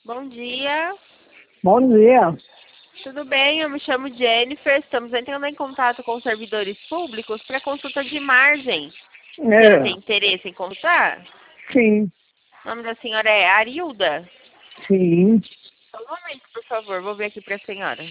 Bom dia, Bom dia. tudo bem? Eu me chamo Jennifer. Estamos entrando em contato com os servidores públicos para consulta de margem. Você tem interesse em consultar? Sim, O nome da senhora é Arilda? sim. Só um momento, por favor, vou ver aqui para a senhora.